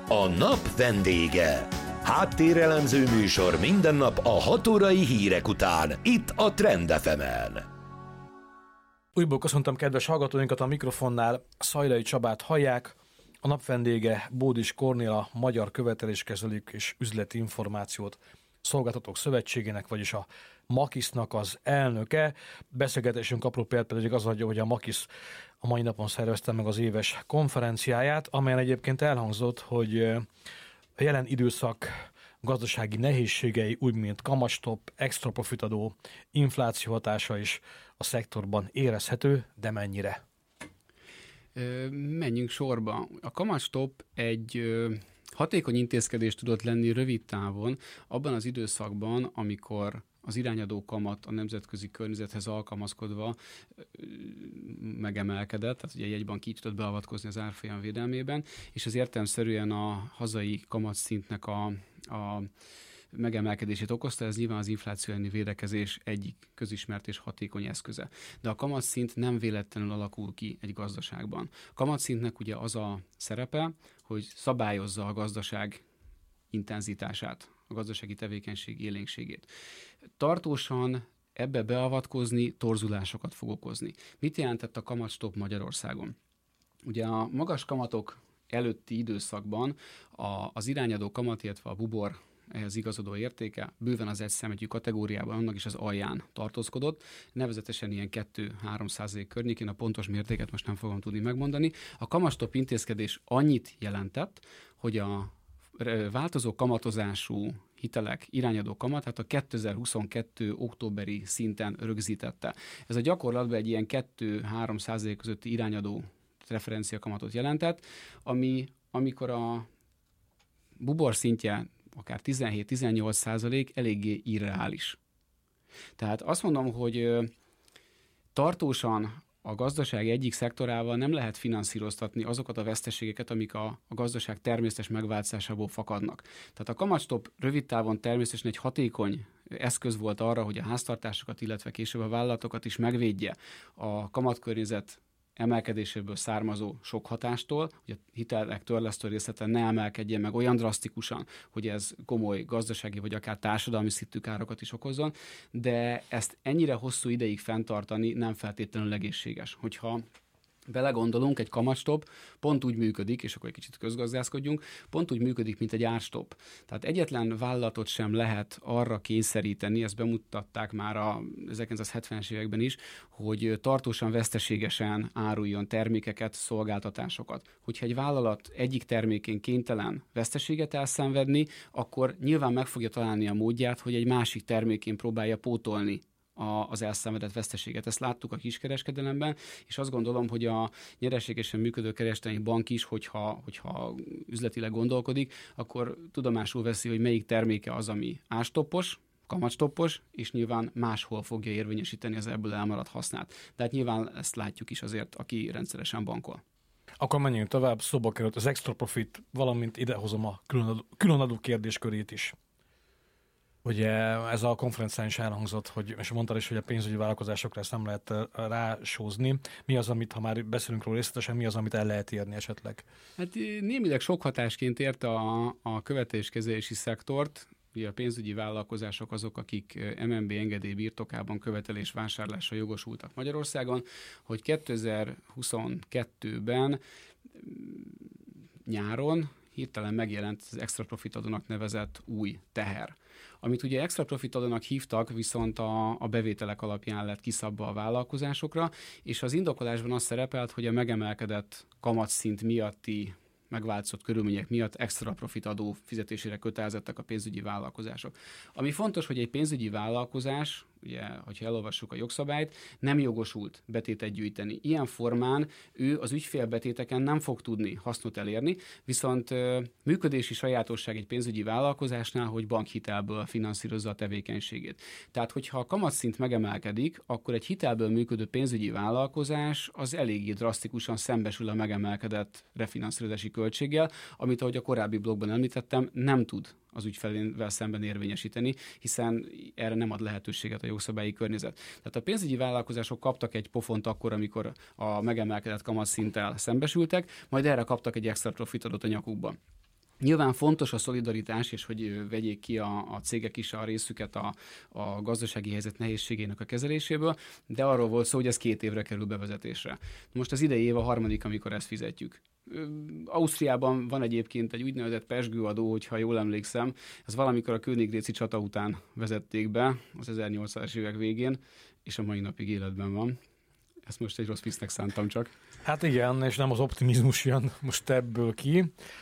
A nap vendége. Háttérelemző műsor minden nap a 6 órai hírek után, itt a Trend FM-en. Újból köszöntöm kedves hallgatóinkat, a mikrofonnál Szajlai Csabát hallják. A nap vendége Bódis Kornél, a Magyar Követeléskezelők és Üzleti Információt Szolgáltatók Szövetségének, vagyis a MAKISZ-nak az elnöke. Beszélgetésünk apropóját pedig az adja, hogy a MAKISZ a mai napon szervezte meg az éves konferenciáját, amelyen egyébként elhangzott, hogy a jelen időszak gazdasági nehézségei, úgy mint kamatstop, extra profitadó, infláció hatása is a szektorban érezhető, de mennyire? Menjünk sorba. A kamatstop egy hatékony intézkedés tudott lenni rövid távon, abban az időszakban, amikor az irányadó kamat a nemzetközi környezethez alkalmazkodva megemelkedett, tehát ugye a jegybank így tudott beavatkozni az árfolyam védelmében, és ez értelemszerűen a hazai kamatszintnek a megemelkedését okozta, ez nyilván az infláció elleni védekezés egyik közismert és hatékony eszköze. De a kamatszint nem véletlenül alakul ki egy gazdaságban. A kamatszintnek ugye az a szerepe, hogy szabályozza a gazdaság intenzitását, a gazdasági tevékenység élénkségét. Tartósan ebbe beavatkozni torzulásokat fog okozni. Mit jelentett a kamatstop Magyarországon? Ugye a magas kamatok előtti időszakban az irányadó kamat, illetve a bubor ehhez igazodó értéke bőven az egyszemetű kategóriában, annak is az alján tartózkodott, nevezetesen ilyen 2-3% környékén, a pontos mértéket most nem fogom tudni megmondani. A kamatstop intézkedés annyit jelentett, hogy a változó kamatozású hitelek irányadó kamatát a 2022. októberi szinten rögzítette. Ez a gyakorlatban egy ilyen 2-3% közötti irányadó referencia kamatot jelentett, amikor a bubor szintje akár 17-18% eléggé irreális. Tehát azt mondom, hogy tartósan a gazdaság egyik szektorával nem lehet finanszíroztatni azokat a veszteségeket, amik a gazdaság természetes megváltozásából fakadnak. Tehát a kamatstop rövid távon természetesen egy hatékony eszköz volt arra, hogy a háztartásokat, illetve később a vállalatokat is megvédje a kamatkörnyezet emelkedéséből származó sok hatástól, hogy a hitelek törlesztő részlete ne emelkedjen meg olyan drasztikusan, hogy ez komoly gazdasági vagy akár társadalmi szintű károkat is okozzon, de ezt ennyire hosszú ideig fenntartani nem feltétlenül egészséges. Hogyha belegondolunk, egy kamatstop pont úgy működik, és akkor egy kicsit közgazdászkodjunk, pont úgy működik, mint egy árstop. Tehát egyetlen vállalatot sem lehet arra kényszeríteni, ezt bemutatták már a 1970-es években is, hogy tartósan veszteségesen áruljon termékeket, szolgáltatásokat. Hogyha egy vállalat egyik termékén kénytelen veszteséget elszenvedni, akkor nyilván meg fogja találni a módját, hogy egy másik termékén próbálja pótolni az elszenvedett veszteséget. Ezt láttuk a kiskereskedelemben, és azt gondolom, hogy a nyereségesen működő kereskedelmi bank is, hogyha üzletileg gondolkodik, akkor tudomásul veszi, hogy melyik terméke az, ami árstoppos, kamatstoppos, és nyilván máshol fogja érvényesíteni az ebből elmaradt hasznát. De hát nyilván ezt látjuk is azért, aki rendszeresen bankol. Akkor menjünk tovább, szóba került az extra profit, valamint idehozom a különadó kérdéskörét is. Ugye ez a konferencián is elhangzott, és mondtad is, hogy a pénzügyi vállalkozásokra ezt nem lehet rásózni. Mi az, amit, ha már beszélünk róla részletesen, mi az, amit el lehet érni esetleg? Hát némileg sok hatásként érte a követeléskezelési szektort. Ugye a pénzügyi vállalkozások azok, akik MNB engedély birtokában követelés vásárlásra jogosultak Magyarországon, hogy 2022-ben nyáron hirtelen megjelent az extra profit adónak nevezett új teher. Amit ugye extra profit adónak hívtak, viszont a bevételek alapján lett kiszabva a vállalkozásokra, és az indokolásban az szerepelt, hogy a megemelkedett kamatszint miatti megváltozott körülmények miatt extra profit adó fizetésére kötelezettek a pénzügyi vállalkozások. Ami fontos, hogy egy pénzügyi vállalkozás, ugye, hogyha elolvassuk a jogszabályt, nem jogosult betétet gyűjteni. Ilyen formán ő az ügyfélbetéteken nem fog tudni hasznot elérni, viszont működési sajátosság egy pénzügyi vállalkozásnál, hogy bankhitelből finanszírozza a tevékenységét. Tehát, hogyha a kamatszint megemelkedik, akkor egy hitelből működő pénzügyi vállalkozás az eléggé drasztikusan szembesül a megemelkedett refinanszírozási költséggel, amit, ahogy a korábbi blogban említettem, nem tud az ügyfelével szemben érvényesíteni, hiszen erre nem ad lehetőséget a jogszabályi környezet. Tehát a pénzügyi vállalkozások kaptak egy pofont akkor, amikor a megemelkedett kamatszinttel szembesültek, majd erre kaptak egy extra profitot a nyakukban. Nyilván fontos a szolidaritás, és hogy vegyék ki a cégek is a részüket a gazdasági helyzet nehézségének a kezeléséből, de arról volt szó, hogy ez 2 évre kerül bevezetésre. Most az idei év a 3., amikor ezt fizetjük. Ausztriában van egyébként egy úgynevezett pezsgőadó, hogyha jól emlékszem, ez valamikor a Königgrätzi csata után vezették be, az 1800-as évek végén, és a mai napig életben van. Ezt most egy rossz viccnek szántam csak. Hát igen, és nem az optimizmus jön most ebből ki.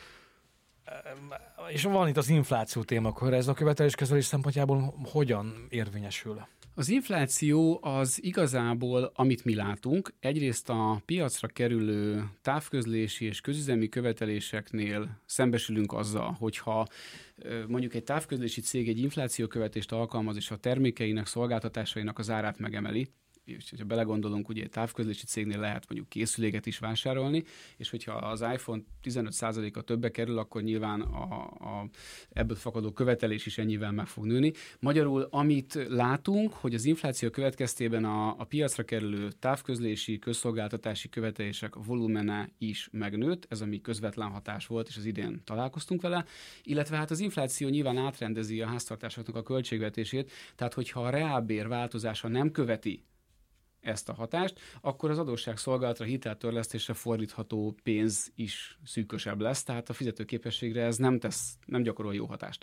És van itt az infláció témakör, ez a követeléskezelés szempontjából hogyan érvényesül? Az infláció az igazából, amit mi látunk, egyrészt a piacra kerülő távközlési és közüzemi követeléseknél szembesülünk azzal, hogyha mondjuk egy távközlési cég egy inflációkövetést alkalmaz, és a termékeinek, szolgáltatásainak az árát megemeli, és ha belegondolunk, ugye egy távközlési cégnél lehet mondjuk készüléket is vásárolni, és hogyha az iPhone 15%-a többe kerül, akkor nyilván ebből fakadó követelés is ennyivel meg fog nőni. Magyarul, amit látunk, hogy az infláció következtében a piacra kerülő távközlési, közszolgáltatási követelések volumene is megnőtt, ez ami közvetlen hatás volt, és az idén találkoztunk vele, illetve hát az infláció nyilván átrendezi a háztartásoknak a költségvetését, tehát hogyha a reálbér változása nem követi ezt a hatást, akkor az adósságszolgálatra, hiteltörlesztésre fordítható pénz is szűkösebb lesz, tehát a fizetőképességre ez nem gyakorol jó hatást.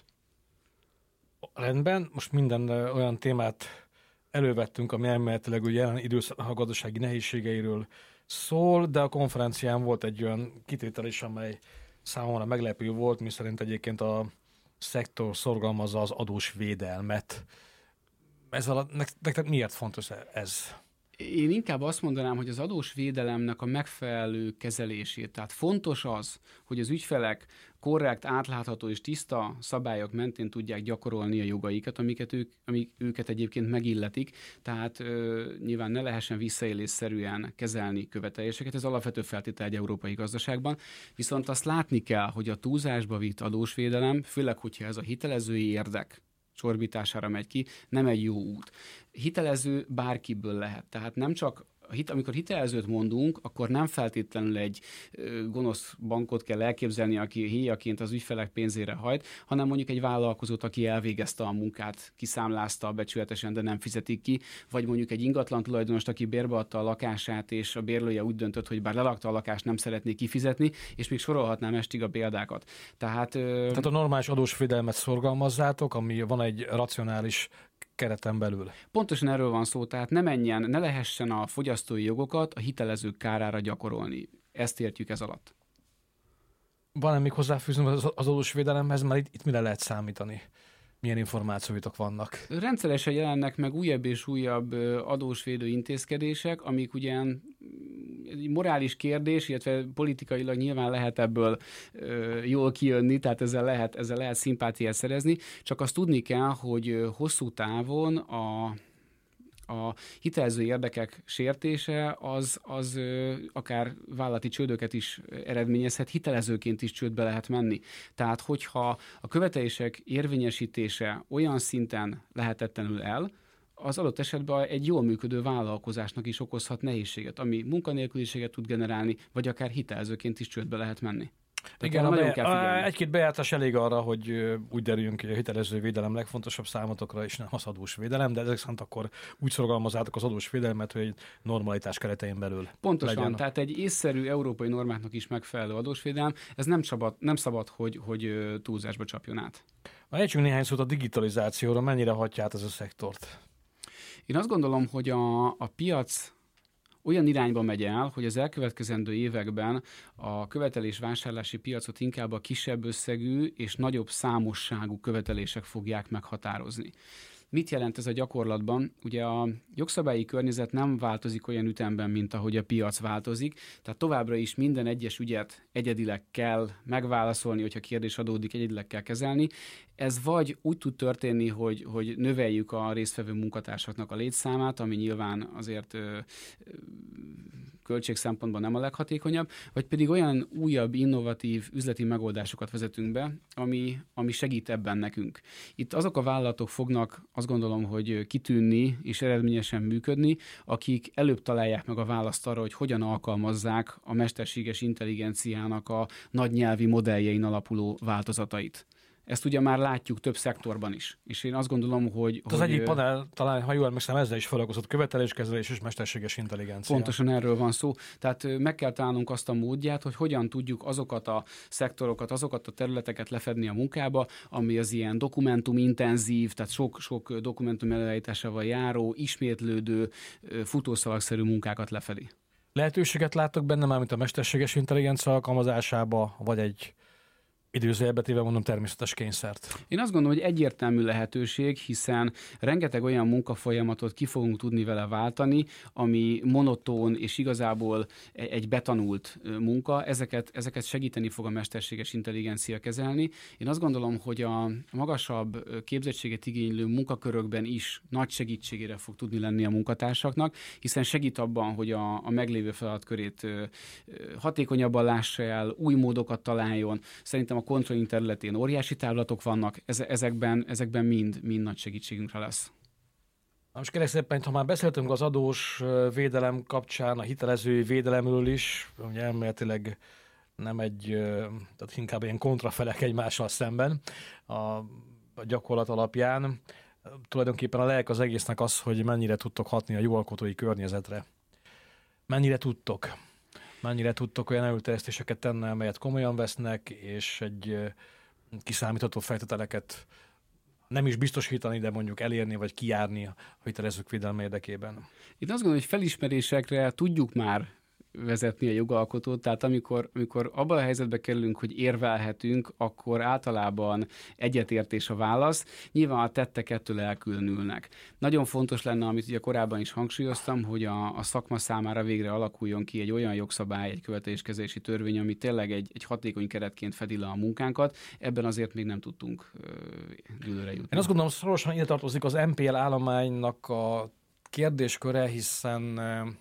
Rendben, most minden olyan témát elővettünk, ami elméletileg ugye jelen időszak a gazdasági nehézségeiről szól, de a konferencián volt egy olyan kitétel is, amely számomra meglepő volt, miszerint egyébként a szektor szorgalmazza az adós védelmet. Nektek miért fontos ez? Én inkább azt mondanám, hogy az adós védelemnek a megfelelő kezelését. Tehát fontos az, hogy az ügyfelek korrekt, átlátható és tiszta szabályok mentén tudják gyakorolni a jogaikat, amik őket egyébként megilletik. Tehát nyilván ne lehessen visszaélésszerűen kezelni követeléseket. Ez alapvető feltétel egy európai gazdaságban. Viszont azt látni kell, hogy a túlzásba vitt adósvédelem, főleg, hogyha ez a hitelezői érdek csorbítására megy ki, nem egy jó út. Hitelező bárkiből lehet. Tehát nem csak amikor hitelezőt mondunk, akkor nem feltétlenül egy gonosz bankot kell elképzelni, aki héjaként az ügyfelek pénzére hajt, hanem mondjuk egy vállalkozót, aki elvégezte a munkát, kiszámlázta becsületesen, de nem fizetik ki, vagy mondjuk egy ingatlan tulajdonost, aki bérbeadta a lakását, és a bérlője úgy döntött, hogy bár lelakta a lakást, nem szeretné kifizetni, és még sorolhatnám estig a példákat. Tehát a normális adósvédelmet szorgalmazzátok, ami van egy racionális kereten belül. Pontosan erről van szó, tehát ne lehessen a fogyasztói jogokat a hitelezők kárára gyakorolni. Ezt értjük ez alatt. Van-e még hozzáfűzni az adósvédelemhez, mert itt mire lehet számítani? Milyen információitok vannak? Rendszeresen jelennek meg újabb és újabb adósvédő intézkedések, amik ugyan egy morális kérdés, illetve politikailag nyilván lehet ebből jól kijönni, tehát ezzel lehet szimpátiát szerezni, csak azt tudni kell, hogy hosszú távon a hitelező érdekek sértése az akár vállalati csődöket is eredményezhet, hitelezőként is csődbe lehet menni. Tehát, hogyha a követelések érvényesítése olyan szinten lehetetlenül el, az adott esetben egy jól működő vállalkozásnak is okozhat nehézséget, ami munkanélküliséget tud generálni, vagy akár hitelezőként is csődbe lehet menni. Igen, egy-két bejártás elég arra, hogy úgy derüljünk ki, hogy a hitelező védelem legfontosabb számotokra, és nem az adós védelem, de ezek szerint akkor úgy szorgalmazzátok az adós védelmet, hogy egy normalitás keretein belül pontosan, legyen. Tehát egy észszerű európai normáknak is megfelelő adósvédelem, ez nem szabad, hogy túlzásba csapjon át. Ejtsünk néhány szót a digitalizációra, mennyire hatja át ez a szektort? Én azt gondolom, hogy a piac olyan irányba megy el, hogy az elkövetkezendő években a követelés-vásárlási piacot inkább a kisebb összegű és nagyobb számosságú követelések fogják meghatározni. Mit jelent ez a gyakorlatban? Ugye a jogszabályi környezet nem változik olyan ütemben, mint ahogy a piac változik, tehát továbbra is minden egyes ügyet egyedileg kell megválaszolni, hogyha kérdés adódik, egyedileg kell kezelni. Ez vagy úgy tud történni, hogy növeljük a résztvevő munkatársaknak a létszámát, ami nyilván azért költség szempontból nem a leghatékonyabb, vagy pedig olyan újabb, innovatív üzleti megoldásokat vezetünk be, ami segít ebben nekünk. Itt azok a vállalatok fognak, azt gondolom, hogy kitűnni és eredményesen működni, akik előbb találják meg a választ arra, hogy hogyan alkalmazzák a mesterséges intelligenciának a nagy nyelvi modelljein alapuló változatait. Ezt ugye már látjuk több szektorban is. És én azt gondolom, hogy... Az egyik panel, talán, ha jól emlékszem, ezzel is foglalkozott, követeléskezelés és mesterséges intelligencia. Pontosan erről van szó. Tehát meg kell találnunk azt a módját, hogy hogyan tudjuk azokat a szektorokat, azokat a területeket lefedni a munkába, ami az ilyen dokumentumintenzív, tehát sok dokumentum előállításával járó, ismétlődő, futószalagszerű munkákat lefedi. Lehetőséget láttok benne már, mint a mesterséges intelligencia alkalmazásába, vagy egy időzőjelbetéve mondom természetes kényszert? Én azt gondolom, hogy egyértelmű lehetőség, hiszen rengeteg olyan munkafolyamatot ki fogunk tudni vele váltani, ami monotón és igazából egy betanult munka, ezeket segíteni fog a mesterséges intelligencia kezelni. Én azt gondolom, hogy a magasabb képzettséget igénylő munkakörökben is nagy segítségére fog tudni lenni a munkatársaknak, hiszen segít abban, hogy a meglévő feladatkörét hatékonyabban lássa el, új módokat találjon. Szerintem a controlling területén óriási távlatok vannak, ezekben mind nagy segítségünkre lesz. Most kérlek szépen, ha már beszéltünk az adós védelem kapcsán, a hitelezői védelemről is, ugye elméletileg nem tehát inkább ilyen kontrafelek egymással szemben a gyakorlat alapján. Tulajdonképpen a lelk az egésznek az, hogy mennyire tudtok hatni a jogalkotói környezetre. Mennyire tudtok olyan előterjesztéseket tenni, amelyet komolyan vesznek, és egy kiszámítható feltételeket nem is biztosítani, de mondjuk elérni, vagy kijárni a hitelezők védelme érdekében. Itt azt gondolom, hogy felismerésekre tudjuk már vezetni a jogalkotót, tehát amikor abban a helyzetbe kerülünk, hogy érvelhetünk, akkor általában egyetértés a válasz, nyilván a tettek ettől elkülönülnek. Nagyon fontos lenne, amit ugye korábban is hangsúlyoztam, hogy a szakma számára végre alakuljon ki egy olyan jogszabály, egy követeléskezelési törvény, ami tényleg egy hatékony keretként fedi le a munkánkat, ebben azért még nem tudtunk dűlőre jutni. Én azt gondolom, szorosan ide tartozik az MPL állománynak a kérdésköre, hiszen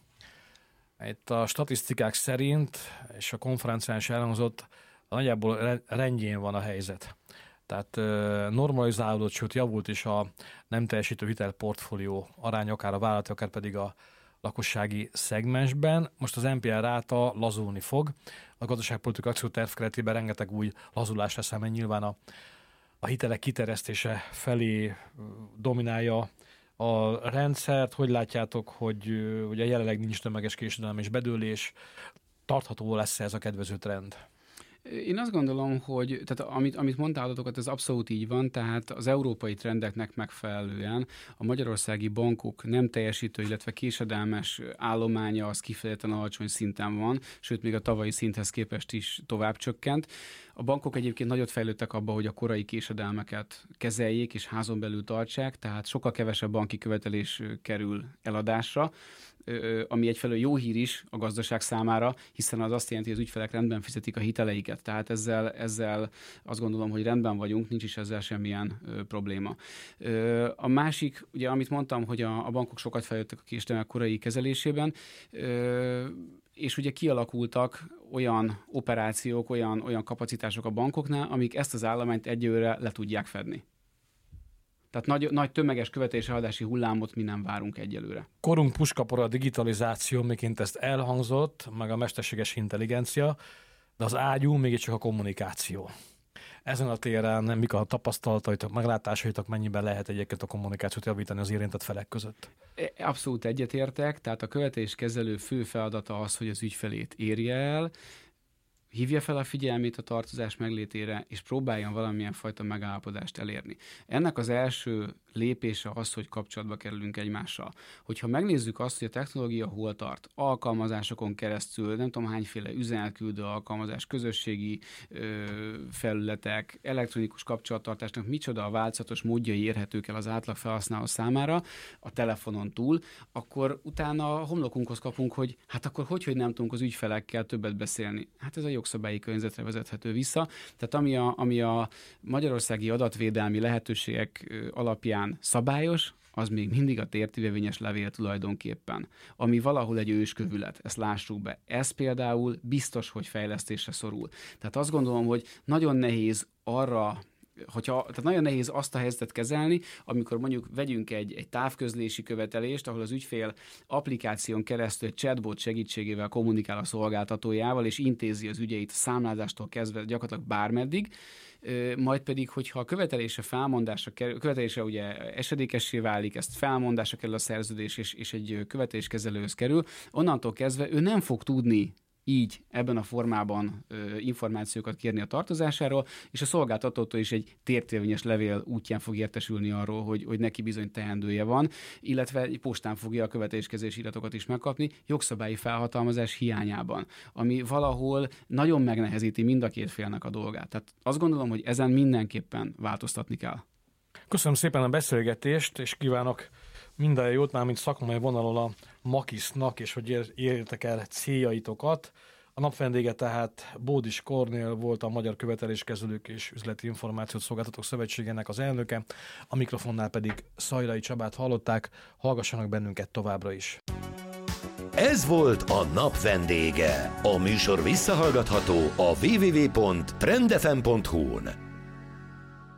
itt a statisztikák szerint, és a konferencián is elhangzott, nagyjából rendjén van a helyzet. Tehát normalizálódott, sőt javult is a nem teljesítő hitelportfólió arány, akár a vállalati, akár pedig a lakossági szegmensben. Most az NPL ráta lazulni fog. A gazdaságpolitikai akcióterv keretében rengeteg új lazulás lesz, amely nyilván a hitelek kiterjesztése felé dominálja a rendszert. Hogy látjátok, hogy ugye jelenleg nincs tömeges késedelem és bedőlés, tartható lesz ez a kedvező trend? Én azt gondolom, hogy tehát amit mondtál adatokat, ez abszolút így van, tehát az európai trendeknek megfelelően a magyarországi bankok nem teljesítő, illetve késedelmes állománya az kifejezetten alacsony szinten van, sőt még a tavalyi szinthez képest is tovább csökkent. A bankok egyébként nagyot fejlődtek abba, hogy a korai késedelmeket kezeljék és házon belül tartsák, tehát sokkal kevesebb banki követelés kerül eladásra, ami egyfelől jó hír is a gazdaság számára, hiszen az azt jelenti, hogy az ügyfelek rendben fizetik a hiteleiket. Tehát ezzel azt gondolom, hogy rendben vagyunk, nincs is ezzel semmilyen probléma. A másik, ugye amit mondtam, hogy a bankok sokat fejlődtek a késedelmek korai kezelésében, és ugye kialakultak olyan operációk, olyan kapacitások a bankoknál, amik ezt az állományt egyelőre le tudják fedni. Tehát nagy tömeges követelésadási hullámot mi nem várunk egyelőre. Korunk puskapora a digitalizáció, miként ezt elhangzott, meg a mesterséges intelligencia, de az ágyú mégiscsak a kommunikáció. Ezen a téren mik a tapasztalataitok, meglátásaitok, mennyiben lehet egyébként a kommunikációt javítani az érintett felek között? Abszolút egyetértek, tehát a követeléskezelő fő feladata az, hogy az ügyfelét érje el, hívja fel a figyelmét a tartozás meglétére, és próbáljon valamilyen fajta megállapodást elérni. Ennek az első lépése az, hogy kapcsolatba kerülünk egymással. Hogyha megnézzük azt, hogy a technológia hol tart, alkalmazásokon keresztül, nem tudom hányféle üzenetküldő alkalmazás, közösségi felületek, elektronikus kapcsolattartásnak micsoda a változatos módjai érhetők el az átlag felhasználó számára a telefonon túl, akkor utána a homlokunkhoz kapunk, hogy hát akkor hogy nem tudunk az ügyfelekkel többet beszélni. Hát ez a jogszabályi környezetre vezethető vissza. Tehát ami a magyarországi adatvédelmi lehetőségek alapján igazán szabályos, az még mindig a tértívevényes levél tulajdonképpen, ami valahol egy őskövület, ezt lássuk be. Ez például biztos, hogy fejlesztésre szorul. Tehát azt gondolom, hogy nagyon nehéz tehát nagyon nehéz azt a helyzetet kezelni, amikor mondjuk vegyünk egy távközlési követelést, ahol az ügyfél applikáción keresztül egy chatbot segítségével kommunikál a szolgáltatójával, és intézi az ügyeit a számlázástól kezdve gyakorlatilag bármeddig, majd pedig, hogyha a követelése ugye esedékessé válik, ezt felmondásra kerül a szerződés, és egy követeléskezelőhöz kerül, onnantól kezdve ő nem fog tudni így ebben a formában információkat kérni a tartozásáról, és a szolgáltatótól is egy tértérvényes levél útján fog értesülni arról, hogy neki bizony teendője van, illetve egy postán fogja a követeléskezési iratokat is megkapni, jogszabályi felhatalmazás hiányában, ami valahol nagyon megnehezíti mind a két félnek a dolgát. Tehát azt gondolom, hogy ezen mindenképpen változtatni kell. Köszönöm szépen a beszélgetést, és kívánok minden jót, már mint szakmai vonalon a Makisznak, és hogy érjetek el céljaitokat. A napvendége tehát Bódis Kornél volt, a Magyar Követeléskezelők és Üzleti Információt Szolgáltatók Szövetségének az elnöke, a mikrofonnál pedig Szajlai Csabát hallották, hallgassanak bennünket továbbra is. Ez volt a Napvendége. A műsor visszahallgatható a www.trendfm.hu-n.